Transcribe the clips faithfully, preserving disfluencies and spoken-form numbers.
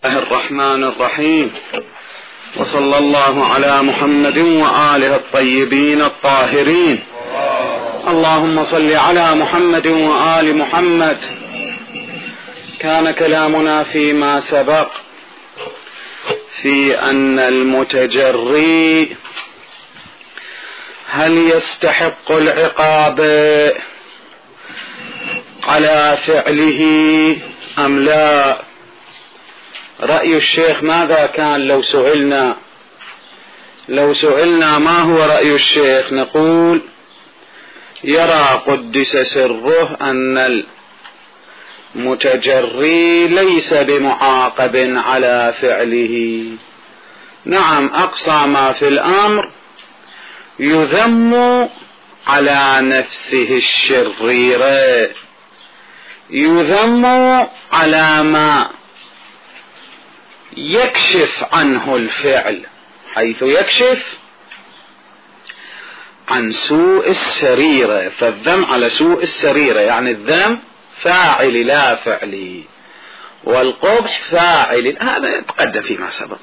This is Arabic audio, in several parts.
الله الرحمن الرحيم، وصلى الله على محمد وآله الطيبين الطاهرين. اللهم صل على محمد وآل محمد. كان كلامنا فيما سبق في أن المتجري هل يستحق العقاب على فعله أم لا. رأي الشيخ ماذا كان لو سئلنا لو سئلنا ما هو رأي الشيخ؟ نقول: يرى قدس سره أن المتجري ليس بمعاقب على فعله. نعم، أقصى ما في الأمر يذم على نفسه الشريرة، يذم على ما يكشف عنه الفعل، حيث يكشف عن سوء السريرة، فالذم على سوء السريرة يعني الذم فاعل لا فعلي، والقبح فاعل. هذا يتقدم فيما سبق.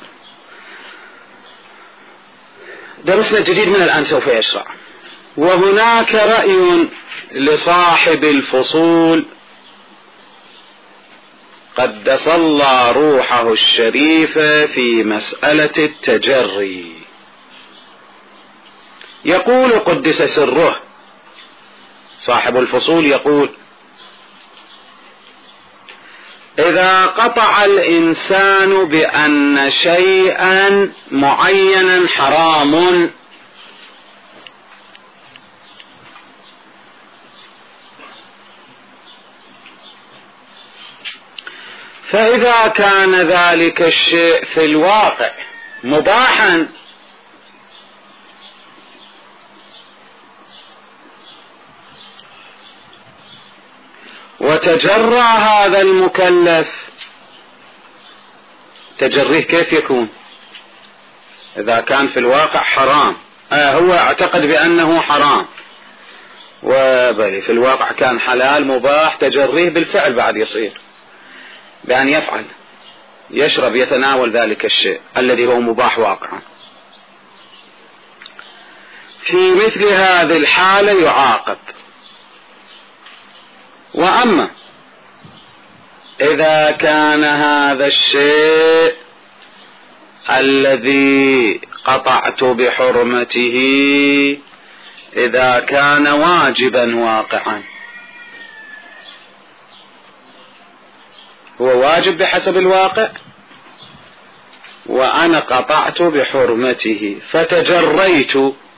درسنا الجديد من الآن سوف يشرع. وهناك رأي لصاحب الفصول قدس الله روحه الشريفة في مسألة التجري. يقول قدس سره، صاحب الفصول يقول: إذا قطع الإنسان بأن شيئا معينا حرام فإذا كان ذلك الشيء في الواقع مباحا وتجرى هذا المكلف، تجريه كيف يكون؟ إذا كان في الواقع حرام، آه هو اعتقد بأنه حرام، وبل في الواقع كان حلال مباح، تجريه بالفعل بعد يصير بأن يفعل، يشرب، يتناول ذلك الشيء الذي هو مباح واقعا. في مثل هذه الحالة يعاقب. وأما إذا كان هذا الشيء الذي قطعت بحرمته إذا كان واجبا واقعا، هو واجب بحسب الواقع، وأنا قطعت بحرمته فتجريت،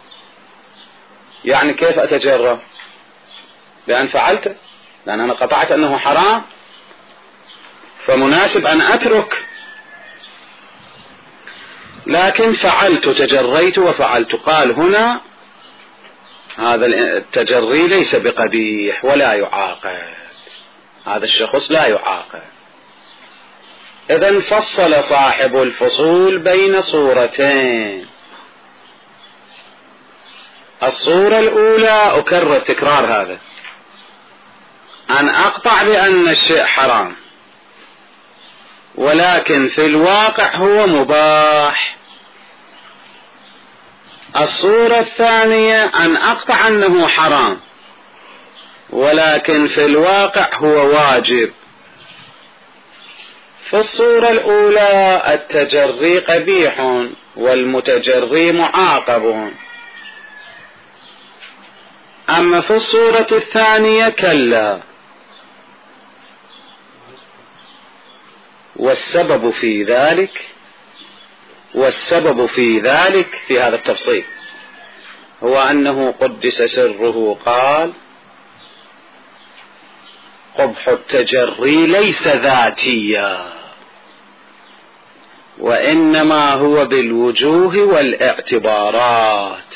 يعني كيف أتجرى؟ بأن فعلت، لأن أنا قطعت أنه حرام، فمناسب أن أترك، لكن فعلت، تجريت وفعلت. قال هنا هذا التجري ليس بقبيح ولا يعاقب، هذا الشخص لا يعاقب. إذن فصل صاحب الفصول بين صورتين. الصورة الأولى، أكرر تكرار هذا، أن أقطع بأن الشيء حرام ولكن في الواقع هو مباح. الصورة الثانية أن أقطع أنه حرام ولكن في الواقع هو واجب. في الصورة الأولى التجري قبيح والمتجري معاقب، أما في الصورة الثانية كلا. والسبب في ذلك والسبب في ذلك في هذا التفصيل هو أنه قدس سره قال: قبح التجري ليس ذاتيا، وإنما هو بالوجوه والاعتبارات.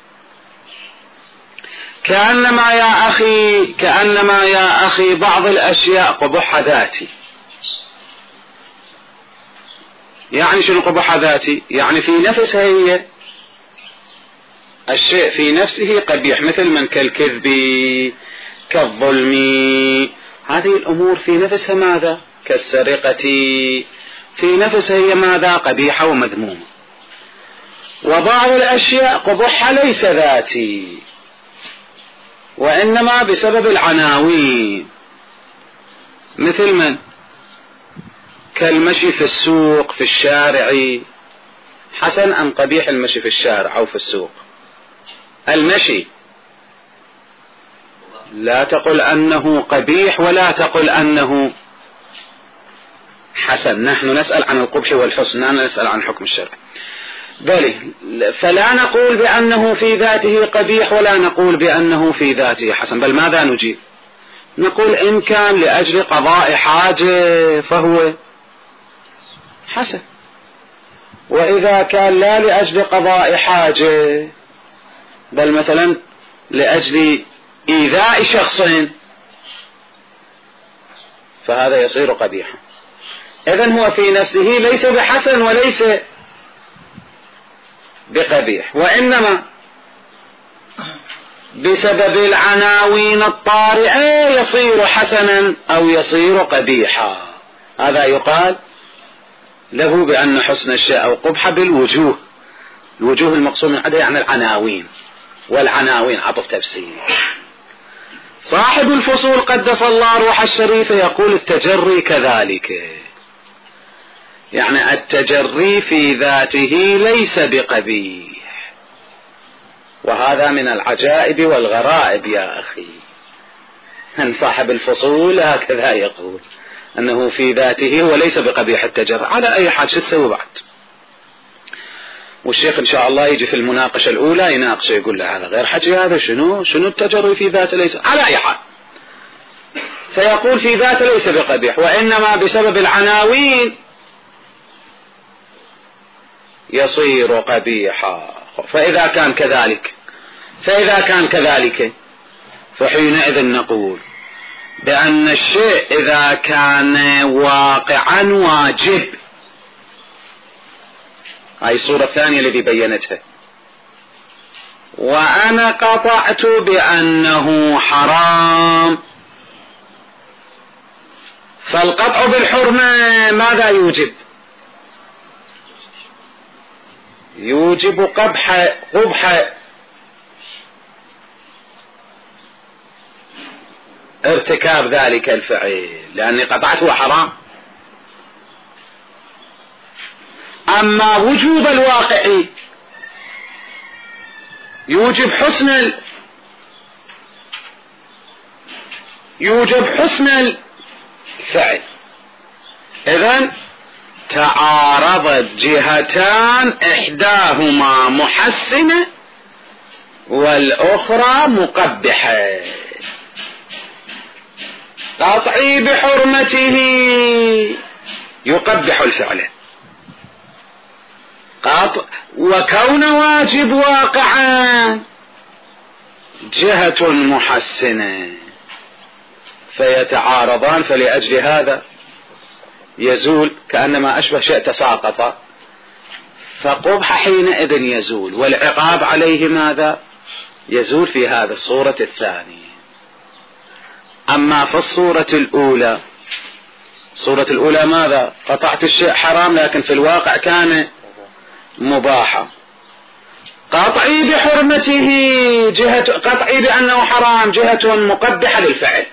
كأنما يا أخي كأنما يا أخي بعض الأشياء قبح ذاتي. يعني شنو قبح ذاتي؟ يعني في نفسها هي الشيء في نفسه قبيح، مثل من كالكذب كالظلم، هذه الأمور في نفسها ماذا؟ كالسرقة في نفسها هي ماذا؟ قبيحة ومذمومة. وبعض الأشياء قبحها ليس ذاتي وإنما بسبب العناوين، مثل من؟ كالمشي في السوق في الشارع. حسن أم قبيح المشي في الشارع أو في السوق؟ المشي لا تقل أنه قبيح ولا تقل أنه حسن. نحن نسأل عن القبح والحسن، لا نسأل عن حكم الشرع. بل فلا نقول بأنه في ذاته قبيح ولا نقول بأنه في ذاته حسن، بل ماذا نجيب؟ نقول إن كان لأجل قضاء حاجة فهو حسن، وإذا كان لا لأجل قضاء حاجة بل مثلا لأجل إيذاء شخص فهذا يصير قبيحا. إذن هو في نفسه ليس بحسن وليس بقبيح، وإنما بسبب العناوين الطارئة يصير حسنا أو يصير قبيحا. هذا يقال له بأن حسن الشيء أو قبح بالوجوه. الوجوه المقصود من عدها يعني العناوين، والعناوين عطف تفسير. صاحب الفصول قدس الله روح الشريفة يقول التجري كذلك، يعني التجري في ذاته ليس بقبيح. وهذا من العجائب والغرائب يا أخي، أن صاحب الفصول هكذا يقول أنه في ذاته وليس بقبيح التجري. على أي حال شو تسوي بعد؟ والشيخ إن شاء الله يجي في المناقشة الأولى يناقشه يقول له هذا غير حكي، هذا شنو شنو التجري في ذاته ليس على أي حال. فيقول في ذاته ليس بقبيح وإنما بسبب العناوين يصير قبيحا. فإذا كان كذلك فإذا كان كذلك فحينئذ نقول بأن الشيء إذا كان واقعا واجب. هاي الصورة الثانية التي بينتها. وأنا قطعت بأنه حرام، فالقطع بالحرمة ماذا يوجب؟ يوجب قبح قبح ارتكاب ذلك الفعل، لأني قطعته حرام. أما وجوب الواقع يوجب حسن ال... يوجب حسن الفعل. إذن تعارضت جهتان إحداهما محسنة والأخرى مقبحة. قطعي بحرمته يقبح الفعل، قطع وكون واجب واقعا جهة محسنة فيتعارضان، فلأجل هذا يزول كأنما أشبه شيء تساقط، فقبح حينئذ يزول والعقاب عليه ماذا؟ يزول في هذا الصورة الثانية. أما في الصورة الأولى، الصورة الأولى ماذا؟ قطعت الشيء حرام لكن في الواقع كان مباحا. قطعي بحرمته جهة، قطعي بأنه حرام جهة مقبحة للفعل.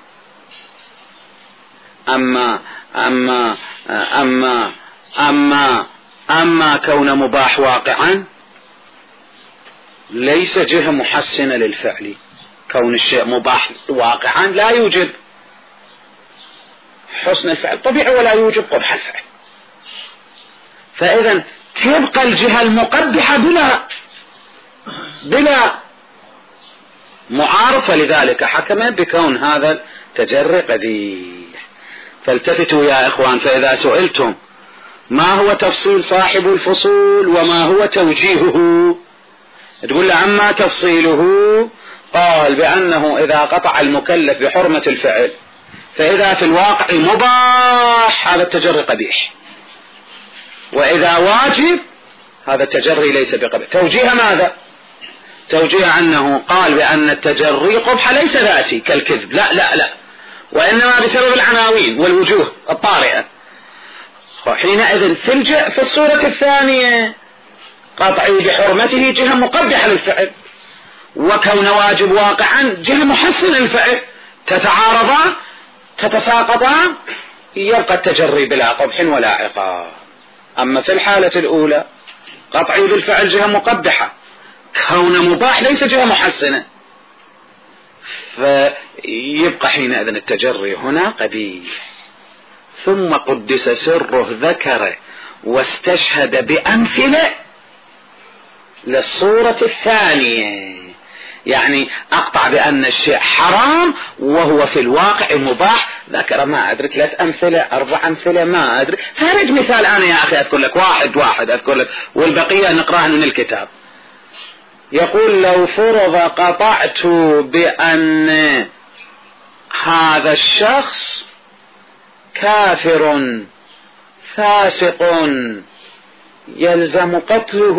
أما أما أما أما أما كون مباح واقعا ليس جهة محسنة للفعل. كون الشيء مباح واقعا لا يوجب حسن الفعل طبيعي ولا يوجب قبح الفعل. فإذا تبقى الجهة المقبحة بلا بلا معارضة، لذلك حكم بكون هذا التجري قبيح. فالتفتوا يا إخوان، فإذا سئلتم ما هو تفصيل صاحب الفصول وما هو توجيهه تقول له أما تفصيله قال بأنه إذا قطع المكلف بحرمة الفعل فإذا في الواقع مباح هذا التجري قبيح، وإذا واجب هذا التجري ليس بقبيح. توجيه ماذا؟ توجيه أنه قال بأن التجري قبح ليس ذاتي كالكذب، لا لا لا، وإنما بسبب العناوين والوجوه الطارئة. حينئذ في, الج... في الصورة الثانية قطعي بحرمته جهة مقبحة للفعل، وكون واجب واقعا جهة محسنة للفعل، تتعارضان تتساقطان، يبقى التجري بلا قبح ولا عقاب. أما في الحالة الأولى قطعي بالفعل جهة مقبحة، كون مباح ليس جهة محسنة، فيبقى حينئذ التجري هنا قبيح. ثم قدس سره ذكر واستشهد بأمثلة للصورة الثانية، يعني أقطع بأن الشيء حرام وهو في الواقع مباح، ذكر ما أدري ثلاث أمثلة أربع أمثلة ما أدري، فارج مثال أنا يا أخي أذكر لك واحد واحد أذكر لك، والبقية نقرأها من الكتاب. يقول لو فرض قطعت بأن هذا الشخص كافر فاسق يلزم قتله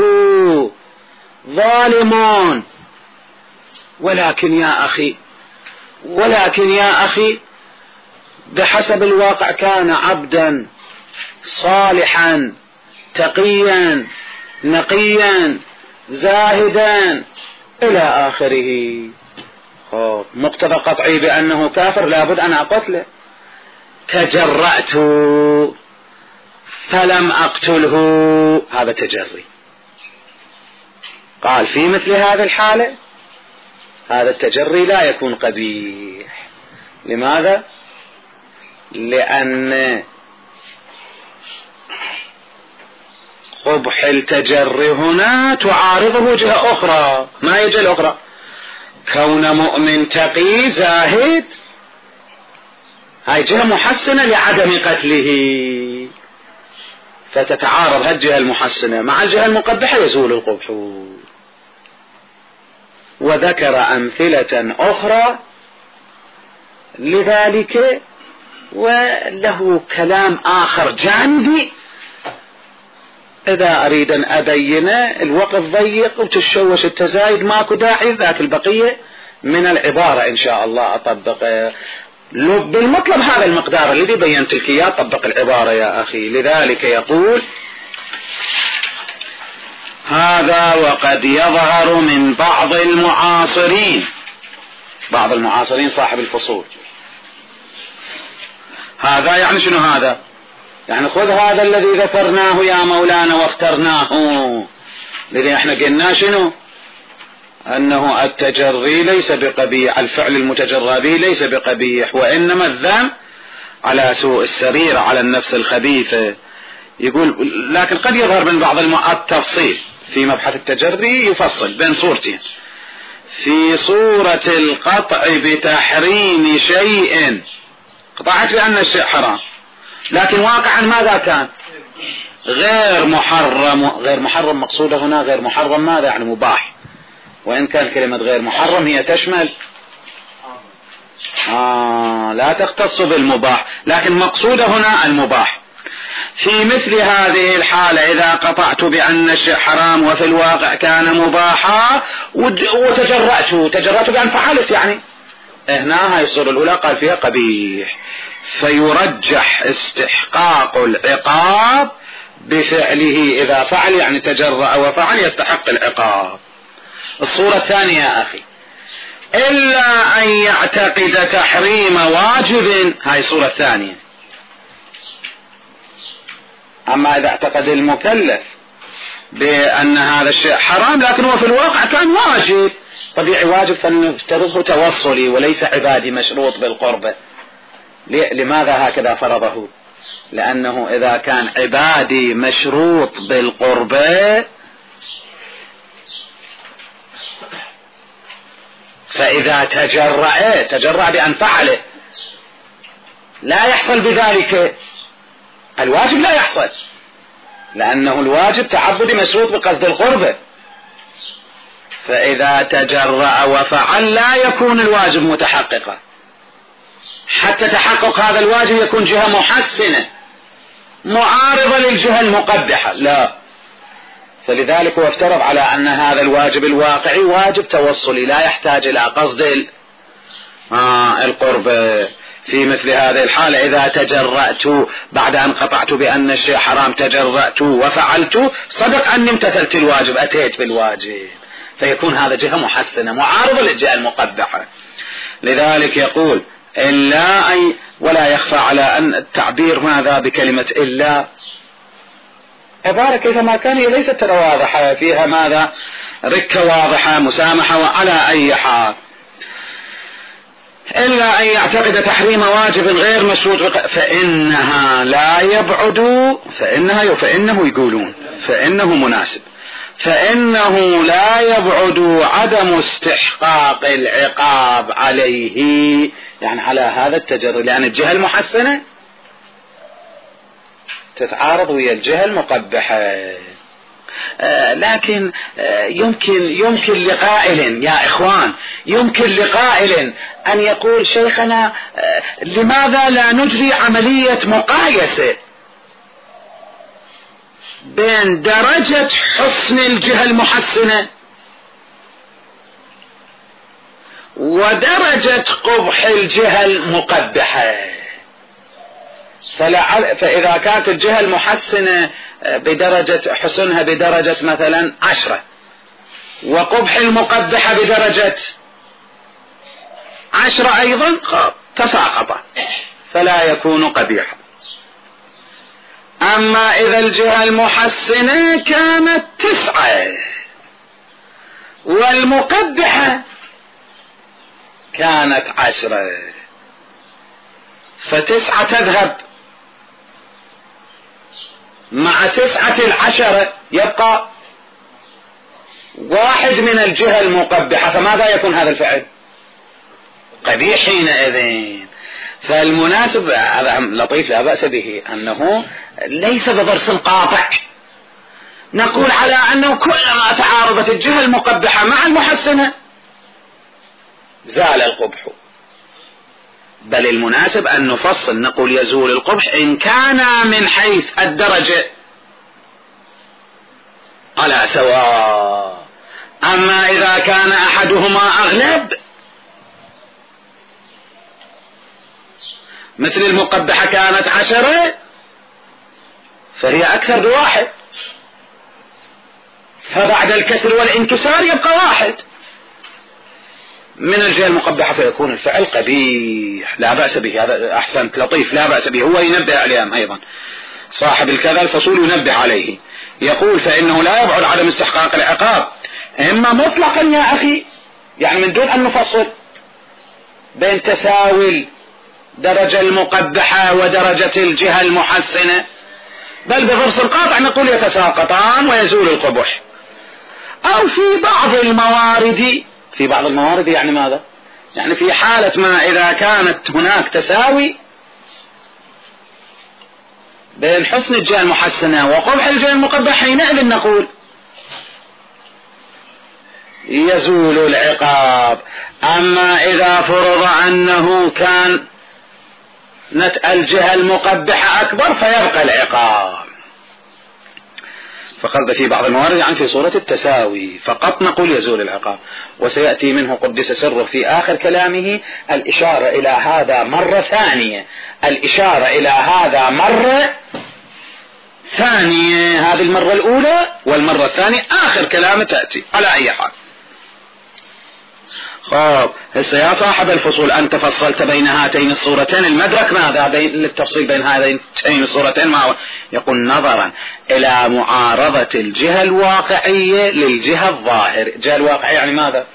ظالم، ولكن يا أخي ولكن يا أخي بحسب الواقع كان عبدا صالحا تقيا نقيا زاهدا إلى آخره. مقتضى قطعي بأنه كافر لابد أن أقتله، تجرأت فلم أقتله، هذا تجري. قال في مثل هذه الحالة هذا التجري لا يكون قبيح. لماذا؟ لأن قبح التجري هنا تعارضه جهة أخرى، ما يجي الأخرى، كون مؤمن تقي زاهد، هاي جهة محسنة لعدم قتله، فتتعارض هالجهة المحسنة مع الجهة المقبحة يزول القبح. وذكر أمثلة أخرى لذلك، وله كلام آخر جانبي إذا أريد أن أبين الوقت ضيق وتشوش التزايد ماكو داعي، ذاك البقية من العبارة إن شاء الله أطبق بالمطلب هذا المقدار الذي بينت لك إياه، طبق العبارة يا أخي. لذلك يقول هذا وقد يظهر من بعض المعاصرين، بعض المعاصرين صاحب الفصول، هذا يعني شنو هذا؟ يعني خذ هذا الذي ذكرناه يا مولانا واخترناه، لذي احنا قلنا شنو؟ أنه التجري ليس بقبيح، الفعل المتجرى به ليس بقبيح، وإنما الذم على سوء السرير على النفس الخبيثة. يقول لكن قد يظهر من بعض التفصيل في مبحث التجري، يفصل بين صورتين، في صورة القطع بتحريم شيء، قطعت بأن الشيء حرام لكن واقعا ماذا كان؟ غير محرم. غير محرم مقصودة هنا غير محرم ماذا يعني؟ مباح، وإن كان كلمة غير محرم هي تشمل آه لا تختص بالمباح، لكن مقصودة هنا المباح. في مثل هذه الحالة إذا قطعت بأن الشيء حرام وفي الواقع كان مباحا وتجرأت تجرأت بأن فعلت، يعني هنا هاي الصورة الأولى قال فيها قبيح، فيرجح استحقاق العقاب بفعله، إذا فعل يعني تجرأ وفعل يستحق العقاب. الصورة الثانية يا أخي إلا أن يعتقد تحريم واجب، هاي الصورة الثانية. أما إذا اعتقد المكلف بأن هذا الشيء حرام لكن هو في الواقع كان واجب، طبيعي واجب فلنفترضه توصلي وليس عبادي مشروط بالقربة. لماذا هكذا فرضه؟ لأنه إذا كان عبادي مشروط بالقربة فإذا تجرأ تجرأ بأن فعله لا يحصل بذلك الواجب، لا يحصل، لأنه الواجب تعبدي مشروط بقصد القربة، فإذا تجرأ وفعل لا يكون الواجب متحققا، حتى تحقق هذا الواجب يكون جهة محسنة معارضة للجهة المقبحة، لا. فلذلك هو افترض على أن هذا الواجب الواقعي واجب توصلي لا يحتاج إلى قصد آه القربة، في مثل هذه الحالة إذا تجرأت بعد أن قطعت بأن الشيء حرام، تجرأت وفعلت، صدق أني امتثلت الواجب، أتيت بالواجب، فيكون هذا جهة محسنة معارضة للجهة المقبحة. لذلك يقول إلا أي، ولا يخفى على أن التعبير ماذا بكلمة إلا عبارة كيفما كان هي ليست واضحة، فيها ماذا ركة واضحة مسامحة وعلى أي حال. إلا أن يعتقد تحريم واجب غير مشروط فإنها لا يبعد، فإنها فإنه يقولون فإنه مناسب، فإنه لا يبعد عدم استحقاق العقاب عليه، يعني على هذا التجرد، لأن الجهة المحسنة تتعارض ويا الجهة المقبحة. آه لكن آه يمكن يمكن لقائل يا إخوان، يمكن لقائل أن يقول شيخنا آه لماذا لا نجري عملية مقايسة بين درجة حسن الجهة المحسنة ودرجة قبح الجهة المقبحة؟ فإذا كانت الجهة المحسنة بدرجة حسنها بدرجة مثلا عشرة، وقبح المقبحة بدرجة عشرة أيضا، تساقط فلا يكون قبيحا. أما إذا الجهة المحسنة كانت تسعة والمقبحة كانت عشرة، فتسعة تذهب مع تسعة العشرة، يبقى واحد من الجهة المقبحة، فماذا يكون هذا الفعل؟ قبيح حينئذ. فالمناسب هذا لطيف لا بأس به، أنه ليس بضرس قاطع نقول على أنه كلما تعارضت الجهة المقبحة مع المحسنة زال القبح، بل المناسب أن نفصل نقول يزول القبح إن كان من حيث الدرجة على سواء، أما إذا كان أحدهما أغلب مثل المقبحة كانت عشرة فهي أكثر بواحد، فبعد الكسر والانكسار يبقى واحد من الجهة المقبحة، فيكون الفعل قبيح لا بأس به. هذا أحسنت لطيف لا بأس به، هو ينبه عليهم أيضا صاحب الكذا الفصول ينبه عليه، يقول فإنه لا يبعد عدم استحقاق العقاب إما مطلقا يا أخي، يعني من دون أن نفصل بين تساوي درجة المقبحة ودرجة الجهة المحسنة، بل بضرس القاطع نقول يتساقطان ويزول القبح. أو في بعض الموارد، في بعض الموارد يعني ماذا؟ يعني في حالة ما إذا كانت هناك تساوي بين حسن الجهة المحسنة وقبح الجهة المقبحة، حينئذ نقول يزول العقاب. أما إذا فرض أنه كان نت الجهة المقبحة أكبر فيبقى العقاب. فقد في بعض الموارد يعني في صورة التساوي فقط نقول يزول العقاب، وسيأتي منه قدس سره في آخر كلامه الإشارة إلى هذا مرة ثانية، الإشارة إلى هذا مرة ثانية، هذه المرة الأولى والمرة الثانية آخر كلامه تأتي على أي حال. خب هسه يا صاحب الفصول أنت فصلت بين هاتين الصورتين، المدرك ماذا بين للتفصيل بين هاتين الصورتين؟ ما يقول نظرا إلى معارضة الجهة الواقعية للجهة الظاهرة. الجهة الواقعية يعني ماذا؟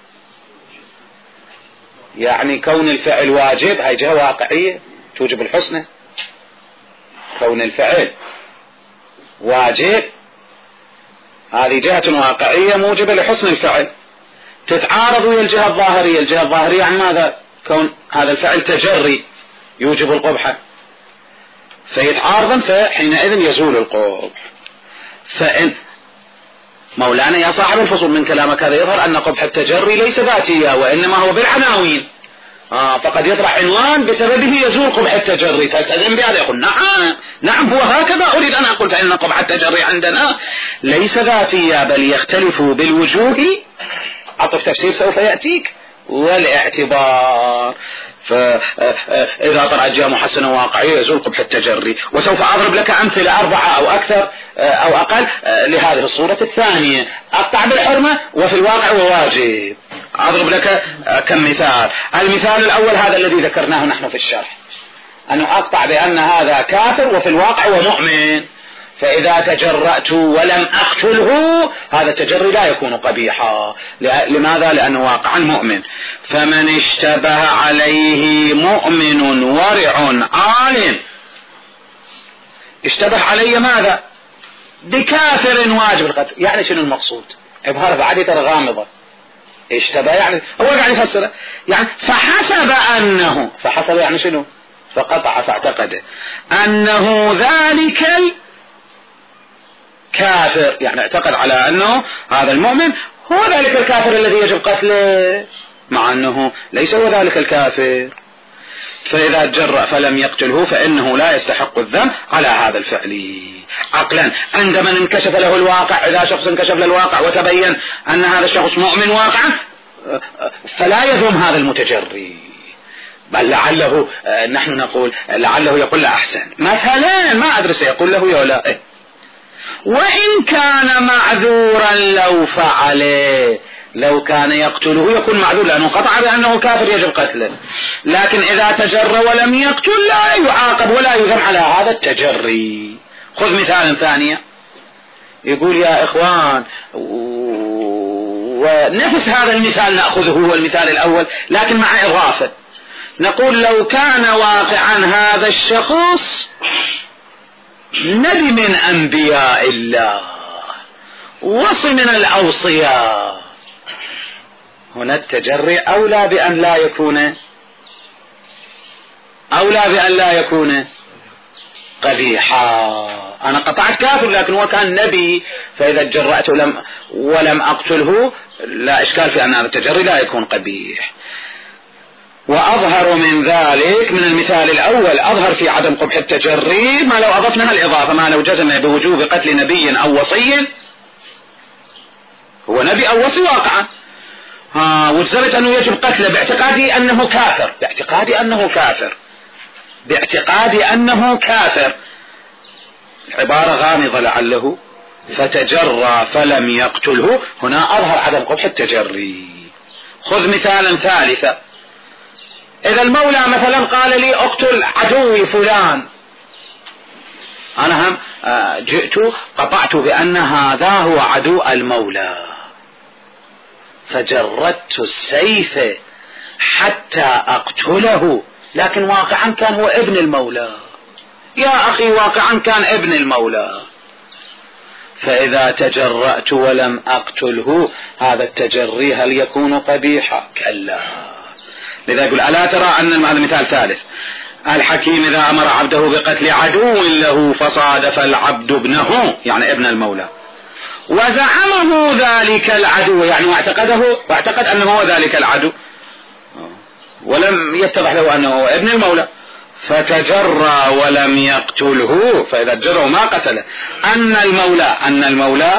يعني كون الفعل واجب، هاي جهة واقعية توجب الحسنى، كون الفعل واجب هذه جهة واقعية موجبة لحسن الفعل، تتعارض ويا الجهة الظاهرية. الجهة الظاهرية عن ماذا؟ كون هذا الفعل تجري يوجب القبح، فيتعارضا فحينئذ يزول القبح. فإن مولانا يا صاحب الفصول من كلامك هذا يظهر أن قبح التجري ليس ذاتيا وإنما هو بالعناوين، آه فقد يطرح عنوان بسببه يزول قبح التجري، تلتزم بهذا؟ يقول نعم نعم هو هكذا أريد أن أقول، فإن قبح التجري عندنا ليس ذاتيا بل يختلف بالوجوه. عطف تفسير سوف يأتيك والاعتبار. فإذا طلعت جهة محسنة واقعية يزول قبح التجري. وسوف أضرب لك أمثلة أربعة أو أكثر أو أقل لهذه الصورة الثانية. أقطع بالحرمة وفي الواقع وواجب. أضرب لك كم مثال. المثال الأول هذا الذي ذكرناه نحن في الشرح، أنه أقطع بأن هذا كافر وفي الواقع ومؤمن، فإذا تجرأت ولم أقتله هذا التجري لا يكون قبيحا. لماذا؟ لأنه واقعا مؤمن. فمن اشتبه عليه مؤمن ورع عالم، اشتبه علي ماذا؟ بكافر واجب القتل. يعني شنو المقصود؟ عبارة بعد ترى غامضة. اشتبه يعني هو قاعد يفسره، يعني فحسب أنه، فحسب يعني شنو؟ فقطع فاعتقد أنه ذلك كافر، يعني اعتقد على أنه هذا المؤمن هو ذلك الكافر الذي يجب قتله، مع أنه ليس هو ذلك الكافر. فإذا تجرأ فلم يقتله فإنه لا يستحق الذنب على هذا الفعل عقلا. عندما انكشف له الواقع، إذا شخص انكشف له الواقع وتبين أن هذا الشخص مؤمن واقعا فلا يذم هذا المتجري، بل لعله نحن نقول لعله يقول له أحسن مثلا، ما أدري سيقول له يا لا إيه. وإن كان معذورا لو فعله، لو كان يقتله يكون معذور لأنه قطع بأنه كافر يجب قتله. لكن إذا تجرى ولم يقتل لا يعاقب ولا يذم على هذا التجري. خذ مثال ثانية، يقول يا إخوان، ونفس هذا المثال نأخذه هو المثال الأول لكن مع إضافة، نقول لو كان واقعا هذا الشخص نبي من أنبياء الله، وصي من الأوصياء، هنا التجري أولى بأن لا يكون أولى بأن لا يكون قبيحا. أنا قطعت كافر لكن هو كان نبي، فإذا تجرأت ولم, ولم أقتله لا إشكال في أن هذا التجري لا يكون قبيح. وأظهر من ذلك من المثال الأول، أظهر في عدم قبح التجري ما لو أضفنا الإضافة، ما لو جزم بوجوب قتل نبي أو وصي، هو نبي أو وصي واقعا، ها وجزمت أنه يجب قتله باعتقادي أنه كافر، باعتقادي أنه كافر باعتقادي أنه كافر عبارة غامضة لعله، فتجرى فلم يقتله، هنا أظهر عدم قبح التجري. خذ مثالا ثالثا، إذا المولى مثلا قال لي اقتل عدوي فلان، أنا هم جئت قطعت بأن هذا هو عدو المولى، فجردت السيف حتى أقتله، لكن واقعا كان هو ابن المولى، يا أخي واقعا كان ابن المولى. فإذا تجرأت ولم أقتله هذا التجري هل يكون قبيحا؟ كلا. لذا يقول ألا ترى أن هذا مثال ثالث، الحكيم إذا أمر عبده بقتل عدو له فصادف العبد ابنه، يعني ابن المولى، وزعمه ذلك العدو، يعني واعتقده واعتقد أنه هو ذلك العدو ولم يتضح له أنه هو ابن المولى، فتجرى ولم يقتله، فإذا تجرى ما قتله، أن المولى أن المولى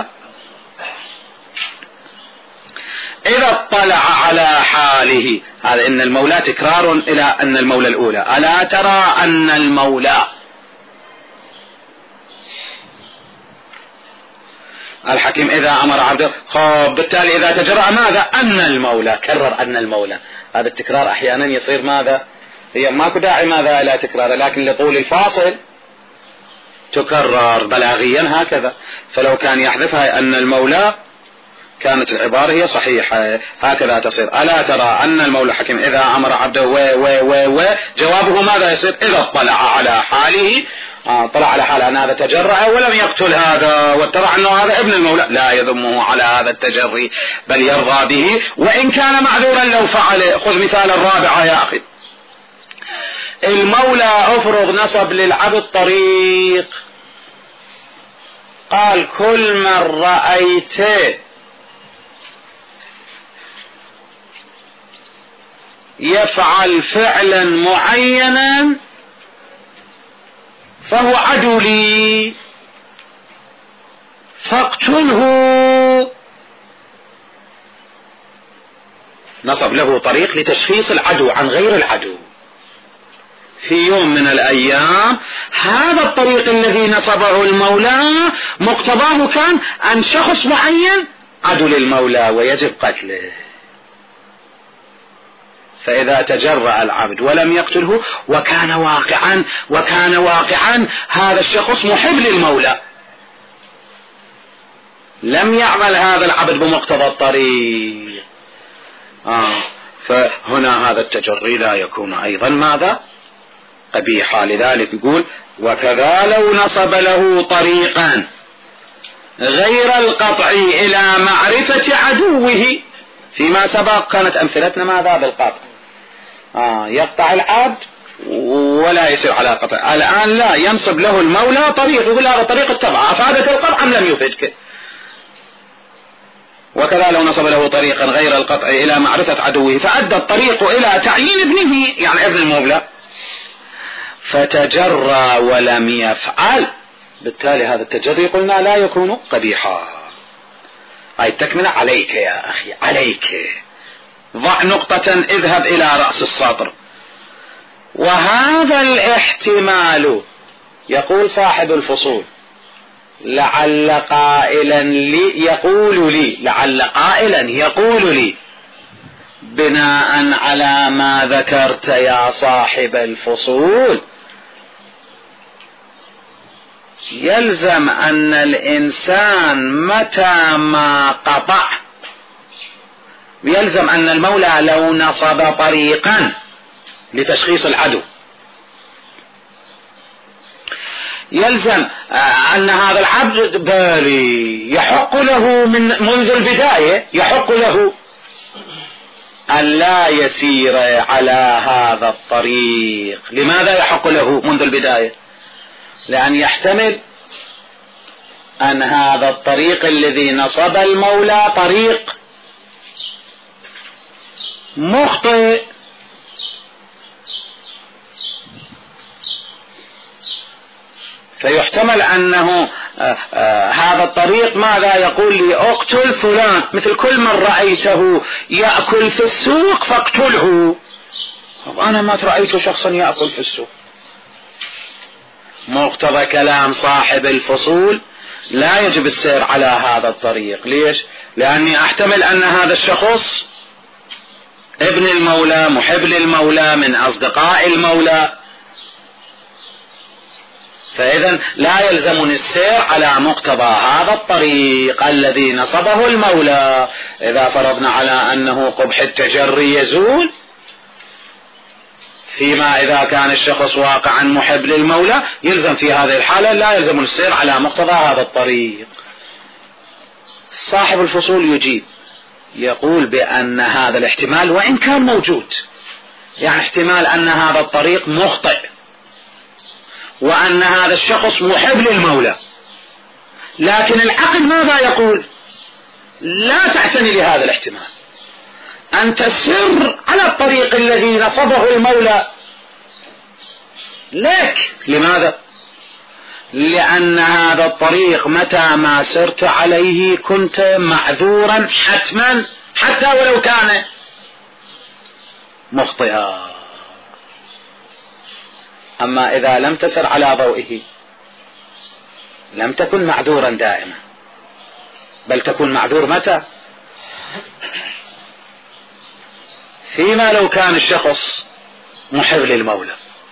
إذا اطلع على حاله، هذا إن المولى تكرار إلى أن المولى الأولى، ألا ترى أن المولى الحكيم إذا أمر عبده، خب بالتالي إذا تجرأ ماذا؟ أن المولى، كرر أن المولى، هذا التكرار أحيانا يصير ماذا؟ هي ماكو داعي ماذا لا تكرار، لكن لطول الفاصل تكرر بلاغيا هكذا. فلو كان يحذفها أن المولى كانت العبارة هي صحيحة، هكذا تصير ألا ترى أن المولى حكيم إذا أمر عبده و و و و جوابه ماذا يصير؟ إذا اطلع على حاله، آه طلع على حاله أن هذا تجرأ ولم يقتل هذا واترى أنه هذا ابن المولى، لا يذمه على هذا التجري بل يرضى به وإن كان معذورا لو فعل. خذ مثال الرابعة يا أخي، المولى أفرض نصب للعبد طريق، قال كل من رأيته يفعل فعلا معينا فهو عدو لي فاقتله. نصب له طريق لتشخيص العدو عن غير العدو. في يوم من الأيام هذا الطريق الذي نصبه المولى مقتضاه كان أن شخص معين عدو للمولى ويجب قتله، فإذا تجرأ العبد ولم يقتله وكان واقعا وكان واقعا هذا الشخص محب للمولى، لم يعمل هذا العبد بمقتضى الطريق، آه فهنا هذا التجري لا يكون أيضا ماذا؟ قبيحا. لذلك يقول وكذا لو نصب له طريقا غير القطع إلى معرفة عدوه. فيما سبق كانت أمثلتنا ماذا؟ بالقطع، آه يقطع العبد ولا يسير على قطع. الآن لا، ينصب له المولى طريق، يقول هذا طريق التبع، أفادك القطع أم لم يفدك؟ وكذا لو نصب له طريقا غير القطع إلى معرفة عدوه فأدى الطريق إلى تعيين ابنه، يعني ابن المولى، فتجرى ولم يفعل، بالتالي هذا التجري قلنا لا يكون قبيحا. هاي التكملة عليك يا أخي، عليك، ضع نقطة اذهب إلى رأس السطر. وهذا الاحتمال يقول صاحب الفصول لعل قائلا لي يقول لي لعل قائلا يقول لي بناء على ما ذكرت يا صاحب الفصول يلزم أن الإنسان متى ما قطع، يلزم أن المولى لو نصب طريقا لتشخيص العدو يلزم أن هذا العبد بالي يحق له من منذ البداية، يحق له أن لا يسير على هذا الطريق. لماذا يحق له منذ البداية؟ لأن يحتمل أن هذا الطريق الذي نصب المولى طريق مخطئ، فيحتمل أنه آآ آآ هذا الطريق ماذا يقول لي اقتل فلان، مثل كل من رأيته يأكل في السوق فاقتله. أنا ما رأيت شخصا يأكل في السوق. مقتضى كلام صاحب الفصول لا يجب السير على هذا الطريق. ليش؟ لأني أحتمل أن هذا الشخص ابن المولى، محب للمولى، من أصدقاء المولى، فإذا لا يلزمني السير على مقتضى هذا الطريق الذي نصبه المولى. إذا فرضنا على أنه قبح التجري يزول، فيما إذا كان الشخص واقعا محب للمولى يلزم في هذه الحالة لا يلزم السير على مقتضى هذا الطريق. صاحب الفصول يجيب يقول بأن هذا الاحتمال وإن كان موجود، يعني احتمال أن هذا الطريق مخطئ وأن هذا الشخص محب للمولى، لكن العقل ماذا يقول؟ لا تعتني لهذا الاحتمال، أن تسير على الطريق الذي نصبه المولى لك. لماذا؟ لأن هذا الطريق متى ما سرت عليه كنت معذورا حتما حتى ولو كان مخطئا. أما إذا لم تسر على ضوئه لم تكن معذورا دائما، بل تكون معذور متى؟ فيما لو كان الشخص محب للمولى،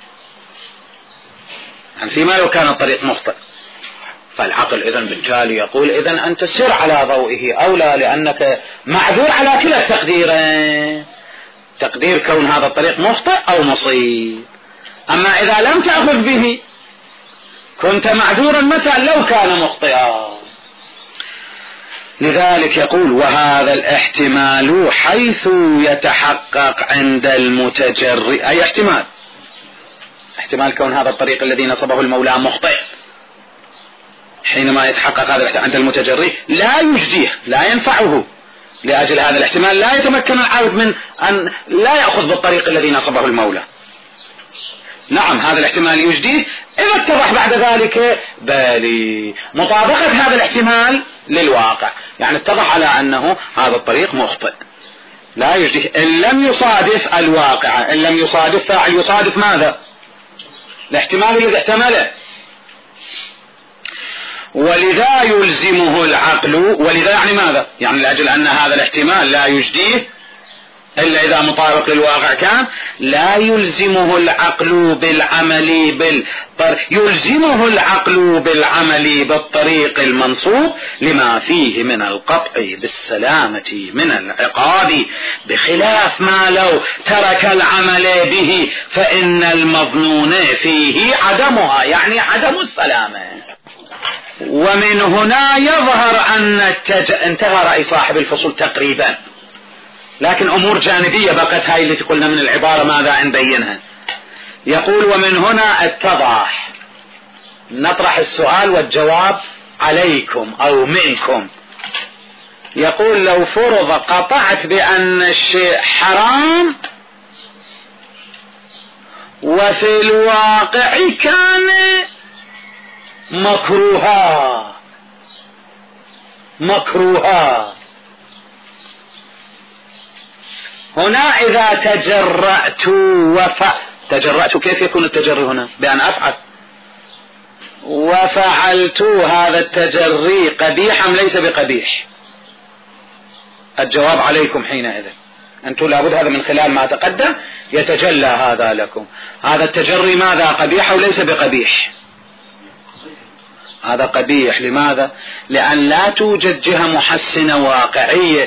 يعني فيما لو كان الطريق مخطئ، فالعقل إذن بالتالي يقول إذن أنت سر على ضوئه أولى، لأنك معذور على كلا التقديرين، تقدير كون هذا الطريق مخطئ أو مصيب. أما إذا لم تأخذ به كنت معذورا متى؟ لو كان مخطئا. لذلك يقول وهذا الاحتمال حيث يتحقق عند المتجري، أي احتمال احتمال كون هذا الطريق الذي نصبه المولى مخطئ، حينما يتحقق هذا الاحتمال عند المتجري لا يجديه، لا ينفعه. لأجل هذا الاحتمال لا يتمكن العبد من أن لا يأخذ بالطريق الذي نصبه المولى. نعم هذا الاحتمال يجديه إذا اتضح بعد ذلك بالي مطابقة هذا الاحتمال للواقع، يعني اتضح على أنه هذا الطريق مخطئ، لا يجديه إن لم يصادف الواقع. إن لم يصادف فاعل يصادف ماذا؟ الاحتمال الذي احتمله. ولذا يلزمه العقل. ولذا يعني ماذا؟ يعني لأجل أن هذا الاحتمال لا يجديه إلا إذا مطابق للواقع كان، لا يلزمه العقل بالعمل بالطريق يلزمه العقل بالعمل بالطريق المنصوب لما فيه من القطع بالسلامة من العقاب، بخلاف ما لو ترك العمل به فإن المظنون فيه عدمها، يعني عدم السلامة. ومن هنا يظهر أن التج... انتهى رأي صاحب الفصول تقريبا، لكن أمور جانبية بقت هاي اللي قلنا من العبارة ماذا نبينها. يقول ومن هنا اتضح. نطرح السؤال والجواب عليكم أو منكم. يقول لو فرض قطعت بأن الشيء حرام وفي الواقع كان مكروها مكروها هنا إذا تجرأت وف تجرأت كيف يكون التجري هنا؟ بأن أفعل. وفعلت هذا التجري قبيح أم ليس بقبيح؟ الجواب عليكم حينئذ. أنتم لابد هذا من خلال ما تقدم يتجلى هذا لكم. هذا التجري ماذا؟ قبيح أو ليس بقبيح؟ هذا قبيح. لماذا؟ لأن لا توجد جهة محسنة واقعية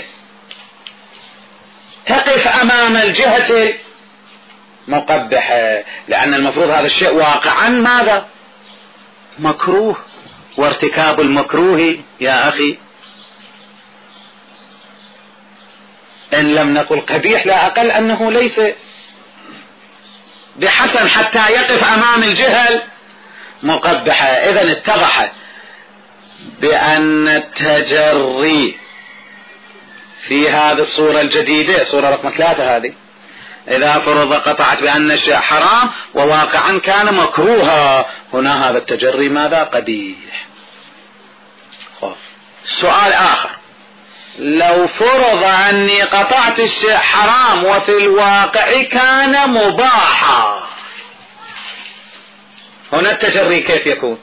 تقف أمام الجهة المقبحة، لأن المفروض هذا الشيء واقعا ماذا؟ مكروه، وارتكاب المكروه يا أخي إن لم نقل قبيح لا أقل أنه ليس بحسن حتى يقف أمام الجهة المقبحة. إذن اتضح بأن التجري في هذه الصورة الجديدة، صورة رقم ثلاثة هذه، إذا فرض قطعت بأن الشيء حرام وواقعا كان مكروها، هنا هذا التجري ماذا؟ قبيح. سؤال آخر، لو فرض أني قطعت الشيء حرام وفي الواقع كان مباحا، هنا التجري كيف يكون؟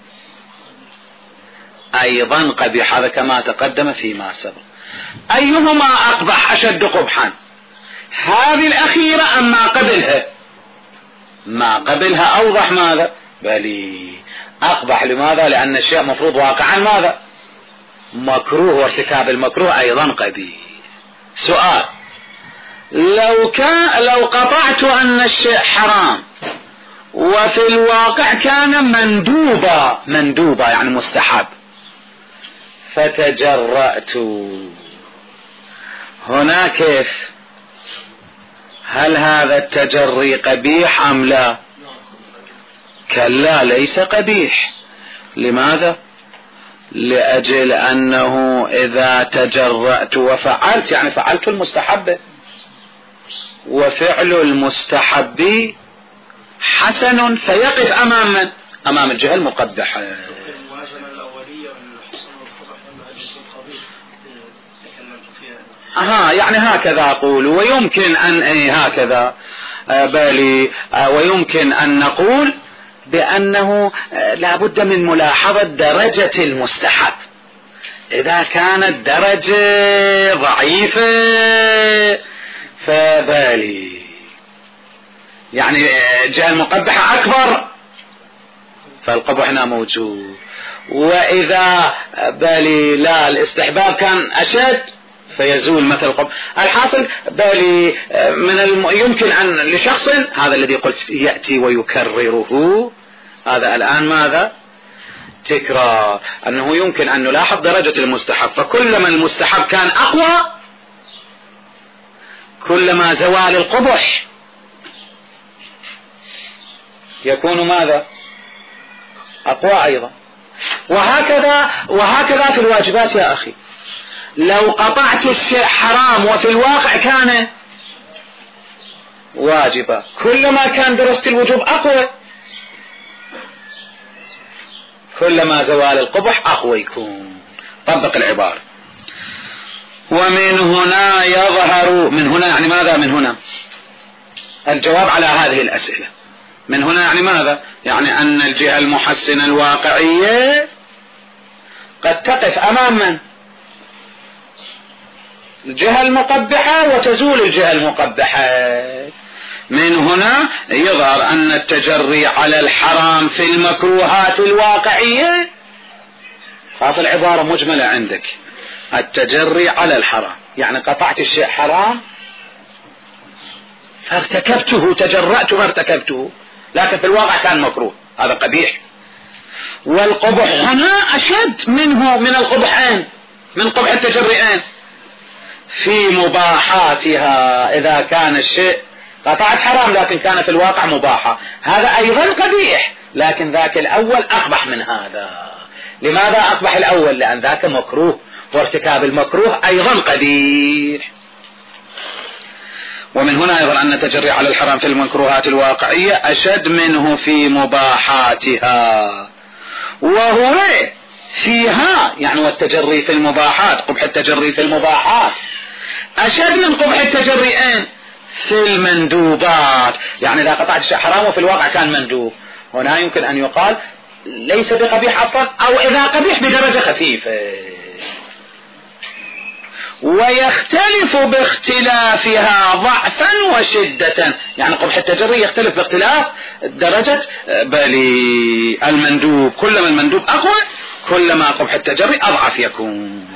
أيضا قبيح، هذا كما تقدم فيما سبق. أيهما أقبح أشد قبحا؟ هذه الأخيرة أم ما قبلها؟ ما قبلها أوضح ماذا؟ بلي أقبح. لماذا؟ لأن الشيء مفروض واقعا ماذا؟ مكروه، وارتكاب المكروه أيضا قبيح. سؤال، لو كان لو قطعت أن الشيء حرام وفي الواقع كان مندوبا، مندوبا يعني مستحب، فتجرأت، هنا كيف؟ هل هذا التجري قبيح أم لا؟ كلا ليس قبيح. لماذا؟ لأجل أنه إذا تجرأت وفعلت يعني فعلت المستحب، وفعل المستحب حسن فيقف أمام من؟ أمام الجهة المقبحة. ها يعني هكذا أقول، ويمكن أن إيه هكذا بالي، ويمكن أن نقول بأنه لا بد من ملاحظة درجة المستحب. إذا كانت درجة ضعيفة فبالي يعني جهة المقبحة أكبر فالقبح هنا موجود، وإذا بالي لا الاستحباب كان أشد فيزول مثل القبح. الحاصل بالي من الم... يمكن أن لشخص، هذا الذي قلت يأتي ويكرره، هذا الآن ماذا؟ تكرار، أنه يمكن أن نلاحظ درجة المستحب، فكلما المستحب كان أقوى كلما زوال القبح يكون ماذا؟ أقوى أيضا. وهكذا وهكذا في الواجبات يا أخي، لو قطعت الشيء حرام وفي الواقع كان واجبا، كلما كان درجة الوجوب أقوى كلما زوال القبح أقوى يكون. طبق العبارة. ومن هنا يظهر، من هنا يعني ماذا؟ من هنا الجواب على هذه الأسئلة. من هنا يعني ماذا؟ يعني أن الجهة المحسنة الواقعية قد تقف أمام من؟ الجهة المقبحة وتزول الجهة المقبحة. من هنا يظهر أن التجري على الحرام في المكروهات الواقعية، خاف العبارة مجملة عندك، التجري على الحرام يعني قطعت الشيء حرام فارتكبته، تجرأت فارتكبته، لكن في الواقع كان مكروه، هذا قبيح. والقبح هنا أشد منه من القبحين، من قبح التجرئين في مباحاتها. إذا كان الشيء قطعت حرام لكن كان في الواقع مباحة، هذا أيضا قبيح، لكن ذاك الأول أقبح من هذا. لماذا أقبح الأول؟ لأن ذاك مكروه، وارتكاب المكروه أيضا قبيح. ومن هنا أيضا أن التجري على الحرام في المكروهات الواقعية أشد منه في مباحاتها، وهو فيها يعني والتجري في المباحات، قبح التجري في المباحات أشد من قبح التجريين في المندوبات. يعني إذا قطعت الشيء حرام وفي الواقع كان مندوب، هنا يمكن أن يقال ليس بقبيح أصلا، أو إذا قبيح بدرجة خفيفة. ويختلف باختلافها ضعفا وشدة، يعني قبح التجري يختلف باختلاف درجة بل المندوب، كلما المندوب أقوى كلما قبح التجري أضعف يكون.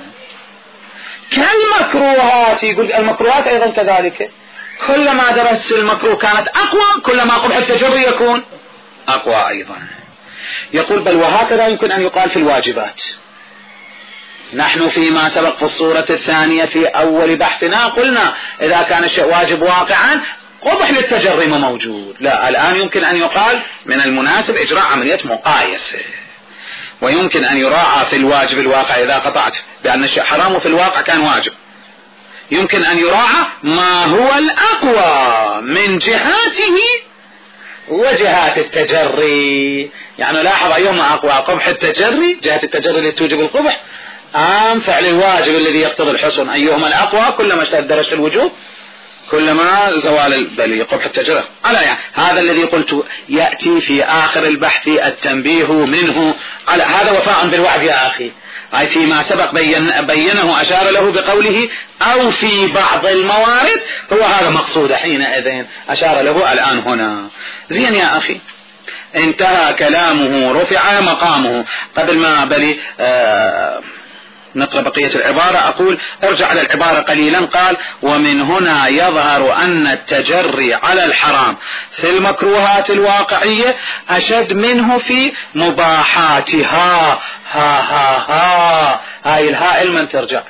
كالمكروهات، يقول المكروهات أيضا كذلك، كلما درجة المكروه كانت أقوى كلما قبح التجري يكون أقوى أيضا. يقول بل وهكذا يمكن أن يقال في الواجبات. نحن فيما سبق في الصورة الثانية في أول بحثنا قلنا إذا كان الشيء واجب واقعا قبح للتجري موجود. لا، الآن يمكن أن يقال من المناسب إجراء عملية مقايسة، ويمكن أن يراعى في الواجب الواقع إذا قطعت بأن الشيء حرام وفي الواقع كان واجب، يمكن أن يراعى ما هو الأقوى من جهاته وجهات التجري. يعني لاحظ أيهما أقوى، قبح التجري جهة التجري التي توجب القبح أم فعل الواجب الذي يقتضي الحسن؟ أيهما الأقوى؟ كلما اشتد درجة الوجوب كلما زوال البلي قبح التجري. على يعني هذا الذي قلت يأتي في آخر البحث التنبيه منه على هذا وفاء بالوعد يا أخي، أي فيما سبق بين بينه أشار له بقوله أو في بعض الموارد، هو هذا مقصود حينئذ أشار له الآن هنا. زين يا أخي، انتهى كلامه، رفع مقامه. قبل ما بلي آه نقرأ بقية العبارة أقول ارجع على العبارة قليلا. قال ومن هنا يظهر أن التجري على الحرام في المكروهات الواقعية أشد منه في مباحاتها. ها ها ها هاي الهاء لمن ترجع؟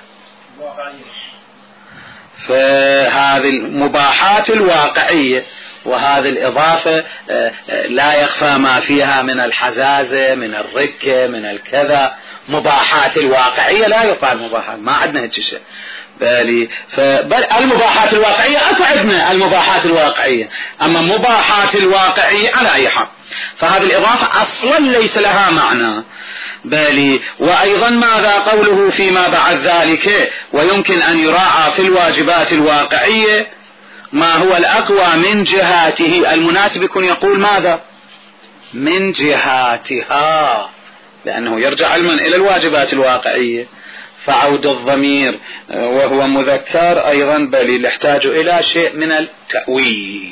فهذه المباحات الواقعية، وهذه الإضافة لا يخفى ما فيها من الحزازة، من الركة، من الكذا. مباحات الواقعية لا يقال مباحات، ما عندنا هيك شيء. بل بل المباحات الواقعية اكو عندنا المباحات الواقعية، اما مباحات الواقعية على اي حال فهذه الإضافة اصلا ليس لها معنى. بل وايضا ماذا قوله فيما بعد ذلك ويمكن ان يراعى في الواجبات الواقعية ما هو الأقوى من جهاته. المناسب يكون يقول ماذا؟ من جهاتها، لأنه يرجع علما إلى الواجبات الواقعية، فعود الضمير وهو مذكر أيضا بل يحتاج إلى شيء من التأويل.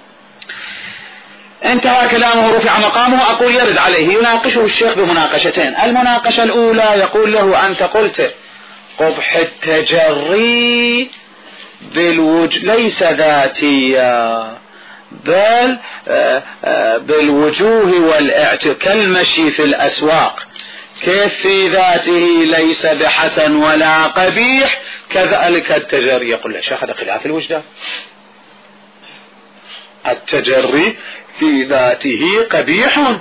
انتهى كلامه، رفع مقامه. أقول يرد عليه، يناقشه الشيخ بمناقشتين. المناقشة الأولى يقول له أنت قلت قبح التجري بالوجه ليس ذاتيا بل بالوجوه والاعتقاد كالمشي في الأسواق، كيف في ذاته ليس بحسن ولا قبيح كذلك التجري. يقول له شيخ هذا خلاف الوجدان، التجري في ذاته قبيح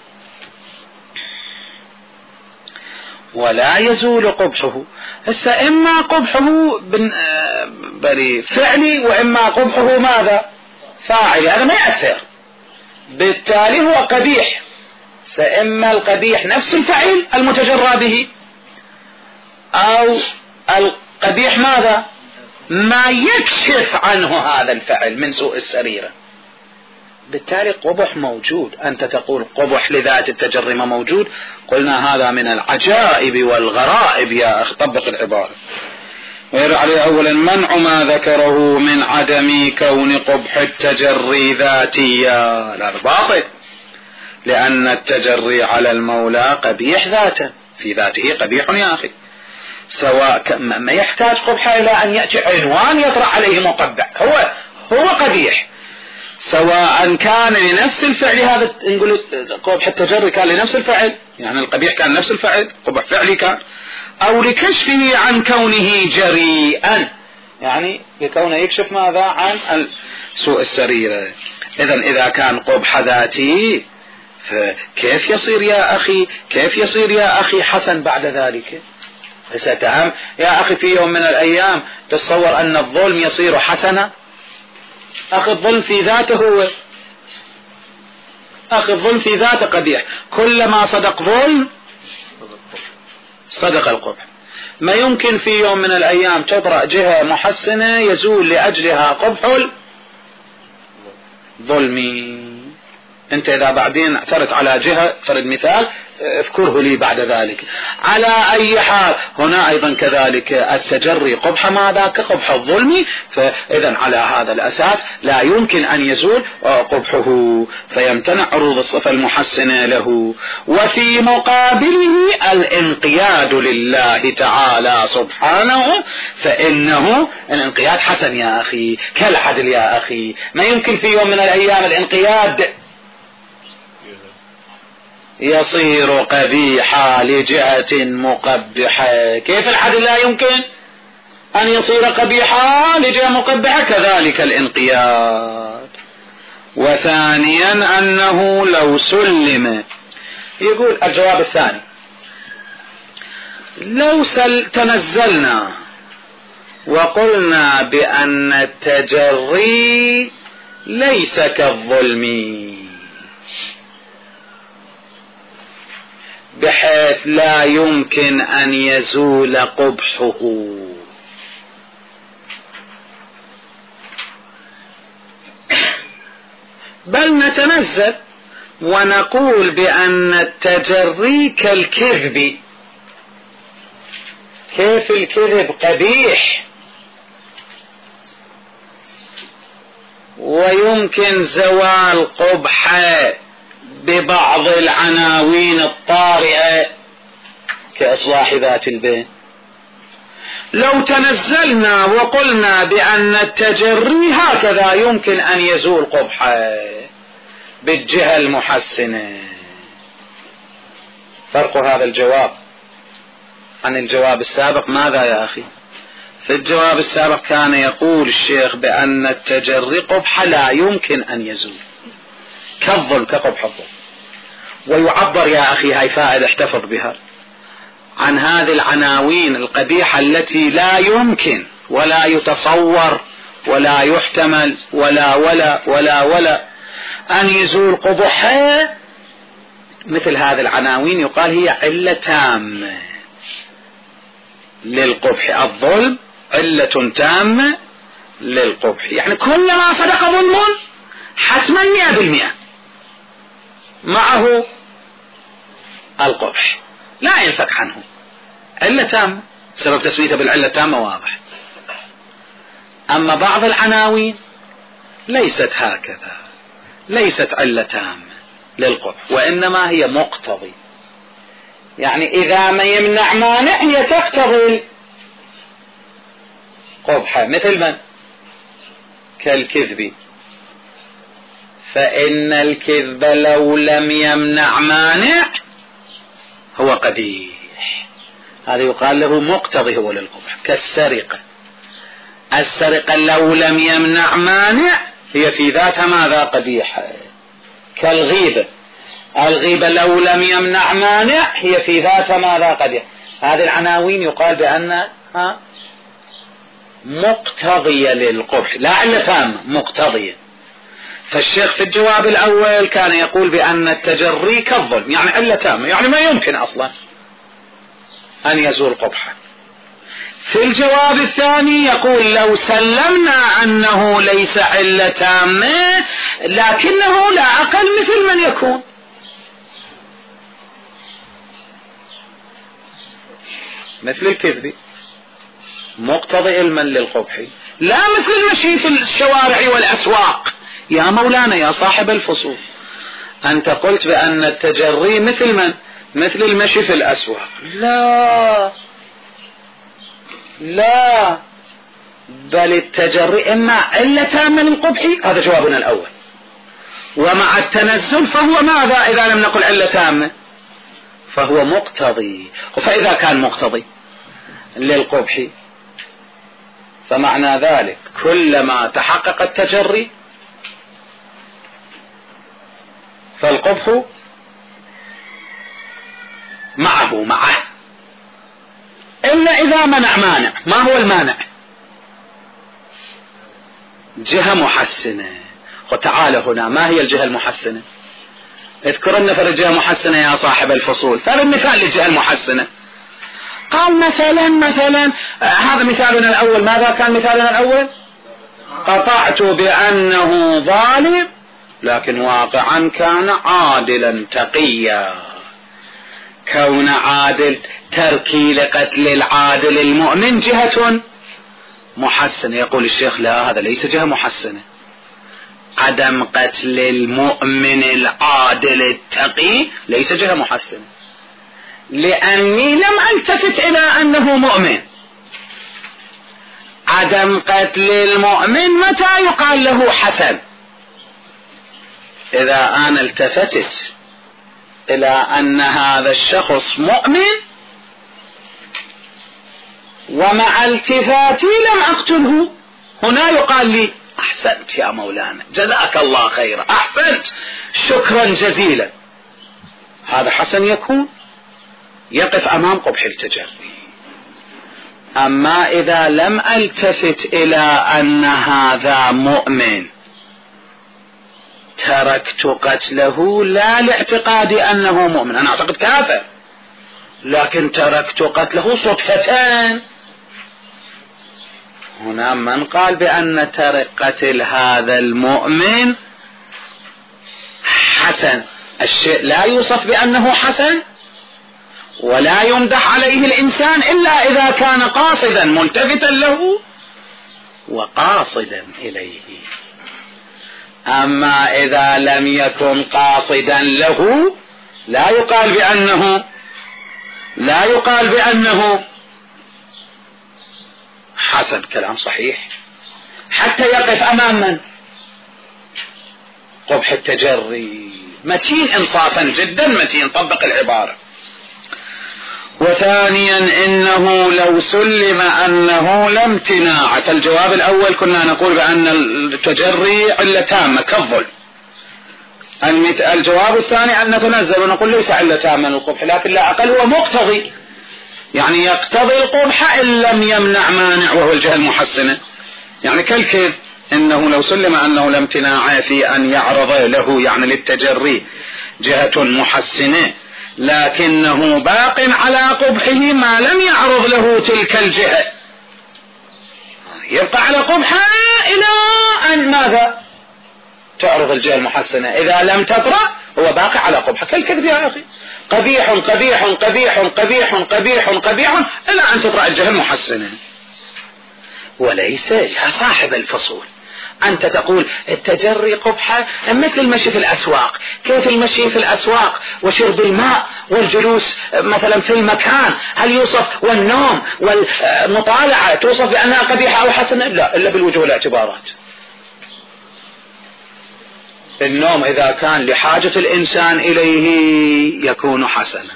ولا يزول قبحه. هسه إما قبحه فعلي وإما قبحه ماذا؟ فاعلي، هذا ما يأثر، بالتالي هو قبيح. فإما القبيح نفس الفعل المتجرى به أو قبيح ماذا؟ ما يكشف عنه هذا الفعل من سوء السريرة. بالتالي قبح موجود. أنت تقول قبح لذات التجرم موجود، قلنا هذا من العجائب والغرائب يا أخي. طبق العبارة. ويرى عليه أولا منع ما ذكره من عدم كون قبح التجري ذاتيا. لا باطل، لأن التجري على المولى قبيح ذاتا، في ذاته قبيح يا أخي، سواء ما يحتاج قبحه إلى أن يأتي عنوان يطرح عليه مقبح، هو هو قبيح، سواء كان لنفس الفعل. هذا نقول قبح التجري كان لنفس الفعل، يعني القبيح كان نفس الفعل، قبح فعلي كان، أو لكشفه عن كونه جريئا، يعني لكونه يكشف ماذا؟ عن سوء السريرة. إذن إذا كان قبح ذاتي فكيف يصير يا أخي كيف يصير يا أخي حسن بعد ذلك؟ ستهم يا أخي في يوم من الأيام تتصور أن الظلم يصير حسنا؟ أخي الظلم في ذاته هو أخي الظلم في ذاته قبيح. كلما صدق ظلم صدق القبح. ما يمكن في يوم من الأيام تطرأ جهة محسنة يزول لأجلها قبح الظلم. أنت إذا بعدين اعترض على جهة، فرد مثال اذكره لي بعد ذلك. على أي حال هنا أيضا كذلك التجري قبح ماذا؟ كقبح الظلم. فإذا على هذا الأساس لا يمكن أن يزول قبحه، فيمتنع عروض الصفة المحسنة له. وفي مقابله الانقياد لله تعالى سبحانه، فإنه الانقياد حسن يا أخي كالعدل يا أخي. ما يمكن في يوم من الأيام الانقياد يصير قبيحا لجهة مقبحة. كيف العدل لا يمكن أن يصير قبيحا لجهة مقبحة؟ كذلك الانقياد. وثانيا أنه لو سلم، يقول الجواب الثاني، لو تنزلنا وقلنا بأن التجري ليس كالظلم، بحيث لا يمكن أن يزول قبحه، بل نتنزل ونقول بأن التجري كالكذب. كيف الكذب قبيح ويمكن زوال قبحه ببعض العناوين الطارئة كإصلاح ذات البين. لو تنزلنا وقلنا بأن التجري هكذا يمكن أن يزول قبحه بالجهة المحسنة. فرق هذا الجواب عن الجواب السابق ماذا يا أخي؟ في الجواب السابق كان يقول الشيخ بأن التجري قبح لا يمكن أن يزول كالظلم كقبح الظلم. ويعبر يا أخي، هاي فائدة احتفظ بها، عن هذه العناوين القبيحة التي لا يمكن ولا يتصور ولا يحتمل ولا ولا ولا ولا أن يزول قبحها. مثل هذه العناوين يقال هي علة تامة للقبح. الظلم علة تامة للقبح، يعني كلما صدق ظلم حتما مئة بالمئة معه القبح لا ينفك عنه. علة تامة، سبب تسميته بالعلة تامة واضح. أما بعض العناوين ليست هكذا، ليست علة تامة للقبح، وإنما هي مقتضي، يعني إذا ما يمنع مانع هي تقتضي قبحة. مثل من؟ كالكذب، فإن الكذب لو لم يمنع مانع هو قبيح، هذا يقال له مقتضي هو للقبح. كالسرقة، السرقة لو لم يمنع مانع هي في ذاتها ماذا؟ قبيحة. كالغيبة، الغيبة لو لم يمنع مانع هي في ذاتها ماذا؟ قبيح. هذه العناوين يقال بأنها مقتضية للقبح، لا علة تامة، مقتضية. فالشيخ في الجواب الأول كان يقول بأن التجري كالظلم، يعني علة تامة، يعني ما يمكن أصلا أن يزول قبحه. في الجواب الثاني يقول لو سلمنا أنه ليس علة تامة لكنه لا أقل مثل من يكون. مثل الكذب مقتضي علما للقبح، لا مثل المشي في الشوارع والأسواق. يا مولانا يا صاحب الفصول، أنت قلت بأن التجري مثل من؟ مثل المشي في الأسواق. لا لا، بل التجري إما علة تامة للقبح، هذا جوابنا الأول، ومع التنزل فهو ماذا إذا لم نقل علة تامة؟ فهو مقتضي. فإذا كان مقتضي للقبح فمعنى ذلك كلما تحقق التجري فالقبح معه معه، إلا إذا منع مانع. ما هو المانع؟ جهة محسنة. وتعال هنا، ما هي الجهة المحسنة؟ اذكر لنا فرد جهة محسنة يا صاحب الفصول، فرد مثال للجهة المحسنة. قال مثلا مثلا آه هذا مثالنا الأول. ماذا كان مثالنا الأول؟ قطعت بأنه ظالم لكن واقعا كان عادلا تقيا. كون عادل، تركي لقتل العادل المؤمن جهة محسنة. يقول الشيخ لا، هذا ليس جهة محسنة. عدم قتل المؤمن العادل التقي ليس جهة محسنة، لأني لم ألتفت إلى أنه مؤمن. عدم قتل المؤمن متى يقال له حسن؟ إذا أنا التفتت إلى أن هذا الشخص مؤمن ومع التفاتي لم أقتله، هنا يقال لي أحسنت يا مولانا، جزاك الله خيرا، أحسنت، شكرا جزيلا. هذا حسن يكون يقف أمام قبح التجري. أما إذا لم ألتفت إلى أن هذا مؤمن تركت قتله لا لاعتقاد أنه مؤمن، أنا أعتقد كافر لكن تركت قتله صدفتان. هنا من قال بأن ترك قتل هذا المؤمن حسن؟ الشيء لا يوصف بأنه حسن ولا يمدح عليه الإنسان إلا إذا كان قاصدا ملتفتا له وقاصدا إليه. أما إذا لم يكن قاصدا له لا يقال بأنه لا يقال بأنه حسن. كلام صحيح، حتى يقف أمام من؟ قبح التجري. متين إنصافا جدا، متين، طبق العبارة. وثانيا إنه لو سلم أنه لا امتناع، فالجواب الأول كنا نقول بأن التجري علة تامة كالظلم. الجواب الثاني أن نتنزل ونقول ليس علة تامة للقبح لكن لا أقل هو مقتضي، يعني يقتضي القبح إن لم يمنع مانع وهو الجهة المحسنة. يعني كالكذب، إنه لو سلم أنه لا امتناع في أن يعرض له يعني للتجري جهة محسنة لكنه باق على قبحه ما لم يعرض له تلك الجهة، يبقى على قبحه إلى أن ماذا؟ تعرض الجهة المحسنة. إذا لم تطرأ هو باقي على قبحه كالكذب يا أخي، قبيح قبيح قبيح قبيح قبيح قبيح إلى أن تطرأ الجهة المحسنة. وليس يا صاحب الفصول أنت تقول التجري قبحة مثل المشي في الأسواق. كيف المشي في الأسواق وشرب الماء والجلوس مثلا في المكان هل يوصف، والنوم والمطالعة توصف بأنها قبيحة أو حسنة؟ لا، إلا بالوجوه والاعتبارات. النوم إذا كان لحاجة الإنسان إليه يكون حسنا،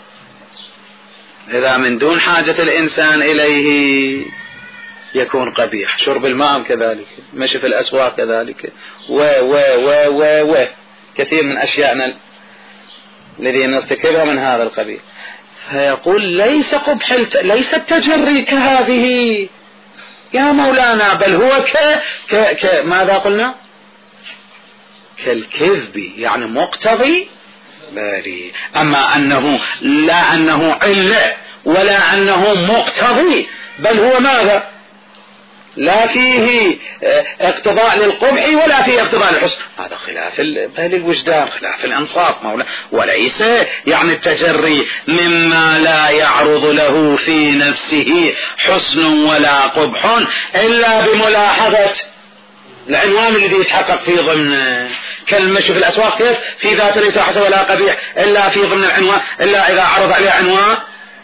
إذا من دون حاجة الإنسان إليه يكون قبيح. شرب الماء كذلك، مشي في الأسواق كذلك، و و و و و كثير من أشياءنا الذي نرتكبها من هذا القبيل. فيقول ليس قبح الت... ليس التجري كهذه يا مولانا، بل هو ك... ك... ك... ماذا قلنا؟ كالكذب، يعني مقتضي باري. أما أنه لا أنه علة ولا أنه مقتضي بل هو ماذا؟ لا فيه اقتضاء للقبح ولا فيه اقتضاء للحسن. هذا خلاف الوجدان، خلاف الانصاف، وليس يعني التجري مما لا يعرض له في نفسه حسن ولا قبح الا بملاحظة العنوان الذي يتحقق في ضمن كالمشي في الاسواق، كيف في ذات ليس حسن ولا قبيح الا في ضمن العنوان، الا اذا عرض عليه عنوان.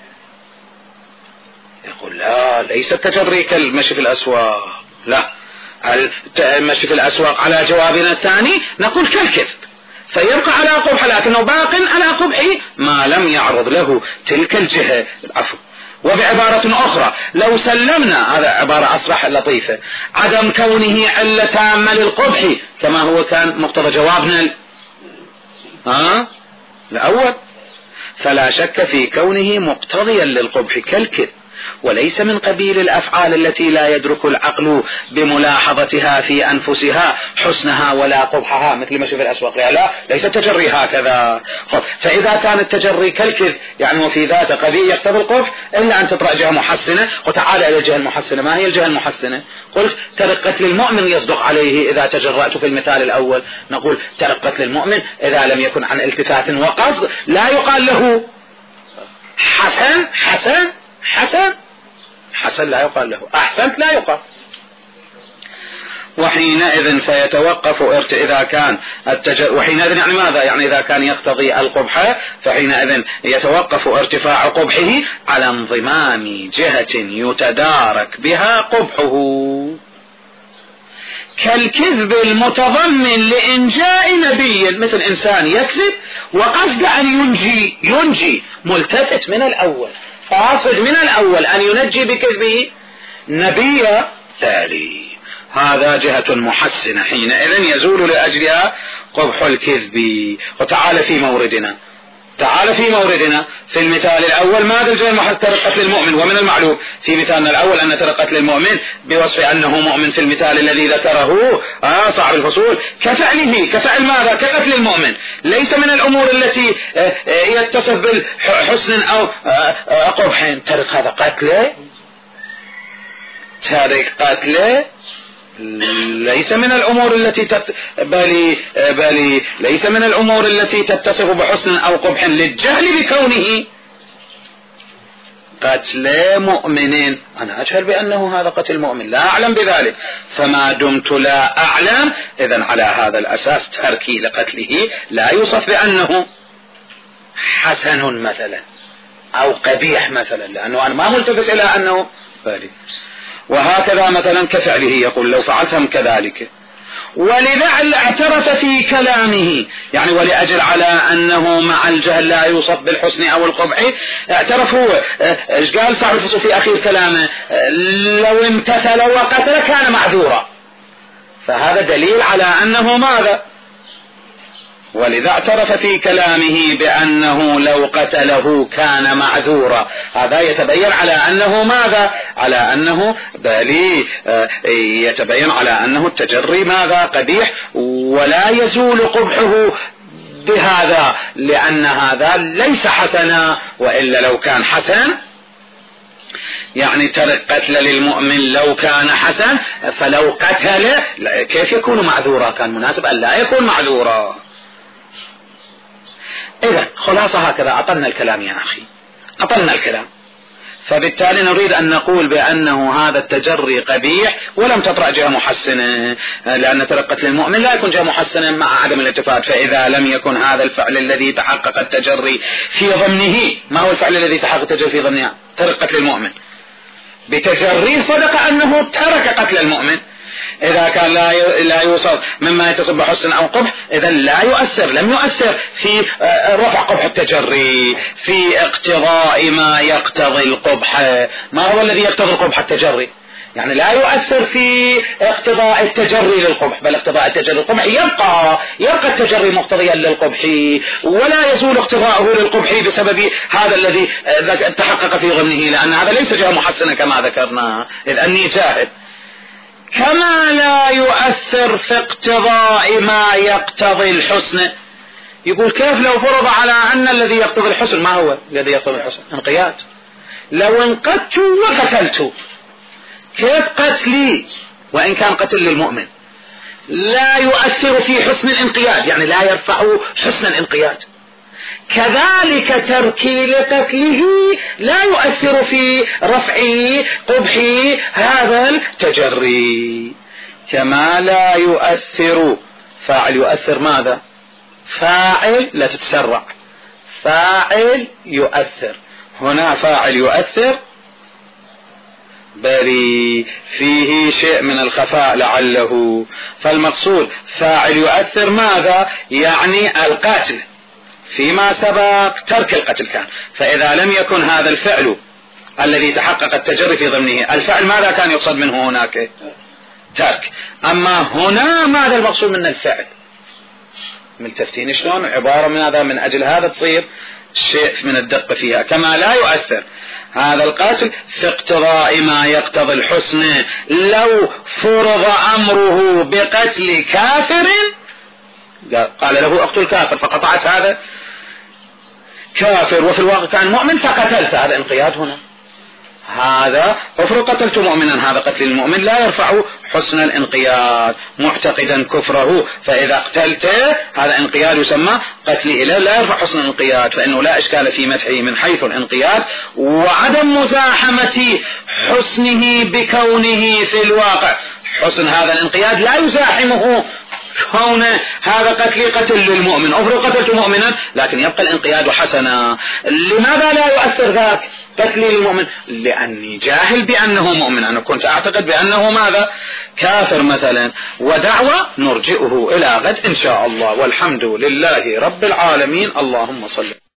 يقول لا، ليس التجري كالمشي في الأسواق، لا، المشي في الأسواق على جوابنا الثاني نقول كالكذب، فيبقى على قبح لكنه باق على قبح ما لم يعرض له تلك الجهة. العفو. وبعبارة أخرى لو سلمنا، هذا عبارة أصرح لطيفة، عدم كونه علة تامة للقبح كما هو كان مقتضى جوابنا ها الأول، فلا شك في كونه مقتضيا للقبح كالكذب، وليس من قبيل الأفعال التي لا يدرك العقل بملاحظتها في أنفسها حسنها ولا قبحها، مثل ما في الأسواق. لا، ليس التجري هكذا. فإذا كان التجري كالكذب يعني وفي ذاته قبيح يقتضي القبح، إلا أن تطرأ جهة محسنة. وتعالى إلى الجهة المحسنة. ما هي الجهة المحسنة؟ قلت ترقت للمؤمن يصدق عليه إذا تجرأت في المثال الأول، نقول ترقت للمؤمن إذا لم يكن عن التفات وقصد، لا يقال له حسن حسن حسن حسن، لا يقال له أحسنت، لا يقال. وحينئذ فيتوقف ارت... إذا كان التج... وحينئذ يعني ماذا؟ يعني إذا كان يقتضي القبح فحينئذ يتوقف ارتفاع قبحه على انضمام جهة يتدارك بها قبحه، كالكذب المتضمن لإنجاء نبي، مثل إنسان يكذب وقصد أن ينجي ينجي ملتفت من الأول، قاصد من الأول أن ينجي بكذبه نبي ثاني، هذا جهة محسنة، حينئذ يزول لأجلها قبح الكذب. وتعالى في موردنا تعالى في موردنا في المثال الأول ماذا الجهة المحسنة؟ ترقت للمؤمن، ومن المعلوم في مثالنا الأول أن ترقت للمؤمن بوصف أنه مؤمن في المثال الذي ذكره آه صاحب الفصول كفعله، كفعل ماذا؟ كقتل المؤمن، ليس من الأمور التي آه يتصف بالحسن أو آه قبح. ترك هذا قتله، ترك قتله ليس من الأمور التي تت... بل... بل ليس من الأمور التي تتصف بحسن أو قبح للجهل بكونه قتل مؤمن. أنا أجهل بأنه هذا قتل مؤمن، لا أعلم بذلك، فما دمت لا أعلم إذن على هذا الأساس تركي لقتله لا يوصف بأنه حسن مثلا أو قبيح مثلا، لأنه أنا ما ملتفت إلى أنه بالي. وهكذا مثلا كفعله، يقول لو فعلتم كذلك، ولذا اعترف في كلامه، يعني ولأجل على أنه مع الجهل لا يوصف بالحسن أو القبح، اعترف هو. ايش قال صاحب الفصول في أخير كلامه؟ لو امتثل وقتل كان معذورا، فهذا دليل على أنه ماذا؟ ولذا اعترف في كلامه بأنه لو قتله كان معذورا، هذا يتبين على أنه ماذا؟ على أنه بالي يتبين على أنه التجري ماذا؟ قبيح، ولا يزول قبحه بهذا، لأن هذا ليس حسنا، وإلا لو كان حسن يعني ترك قتل للمؤمن لو كان حسن، فلو قتل كيف يكون معذورا؟ كان مناسب أن لا يكون معذورا. إذا خلاصة هكذا أطلنا الكلام يا أخي، أطلنا الكلام. فبالتالي نريد أن نقول بأنه هذا التجري قبيح ولم تطرأ جهة محسنة، لأن ترقت للمؤمن لا يكون جهة محسنة مع عدم الالتفات. فإذا لم يكن هذا الفعل الذي تحقق التجري في ضمنه، ما هو الفعل الذي تحقق التجري في ضمنها؟ ترقت للمؤمن بتجري صدق أنه ترك قتل المؤمن. إذا كان لا لا يوصف مما يتصف بحسن أو قبح، إذا لا يؤثر، لم يؤثر في رفع قبح التجري، في اقتضاء ما يقتضي القبح. ما هو الذي يقتضي القبح؟ التجري، يعني لا يؤثر في اقتضاء التجري للقبح، بل اقتضاء التجري للقبح يبقى يبقى التجري مقتضيا للقبح، ولا يزول اقتضاؤه للقبح بسبب هذا الذي تحقق في ضمنه، لأن هذا ليس جهة محسنة كما ذكرنا، إذ أني جاهد. كما لا يؤثر في اقتضاء ما يقتضي الحسن. يقول كيف لو فرض على أن الذي يقتضي الحسن، ما هو الذي يقتضي الحسن؟ انقياد. لو انقدت وقتلت، كيف قتلي وإن كان قتل للمؤمن لا يؤثر في حسن الانقياد، يعني لا يرفع حسن الانقياد، كذلك تركي لقتله لا يؤثر في رفع قبح هذا التجري، كما لا يؤثر فاعل يؤثر ماذا؟ فاعل لا تتسرع، فاعل يؤثر، هنا فاعل يؤثر بري فيه شيء من الخفاء لعله، فالمقصود فاعل يؤثر ماذا؟ يعني القاتل، فيما سبق ترك القتل كان، فإذا لم يكن هذا الفعل الذي تحقق التجري في ضمنه، الفعل ماذا كان يقصد منه هناك؟ ترك. أما هنا ماذا المقصود من الفعل؟ ملتفتين شلون عبارة من هذا، من أجل هذا تصير شيء من الدقة فيها. كما لا يؤثر هذا القاتل في اقتضاء ما يقتضي الحسن لو فرض أمره بقتل كافر، قال له اقتل كافر فقطعت هذا كافر وفي الواقع كان مؤمن فقتلت، هذا انقياد هنا، هذا كفر قتلت مؤمنا، هذا قتل المؤمن لا يرفع حسن الانقياد معتقدا كفره، فإذا قتلته هذا انقياد يسمى قتل إله لا يرفع حسن الانقياد، فإنه لا إشكال في مدحه من حيث الانقياد وعدم مزاحمة حسنه بكونه في الواقع حسن هذا الانقياد لا يزاحمه كون هذا قتل قتل للمؤمن، أفرض قتلت مؤمنا لكن يبقى الانقياد حسنا. لماذا لا يؤثر ذاك قتلي للمؤمن؟ لأني جاهل بأنه مؤمن، أنا كنت أعتقد بأنه ماذا؟ كافر مثلا. ودعوة نرجئه إلى غد إن شاء الله، والحمد لله رب العالمين. اللهم صل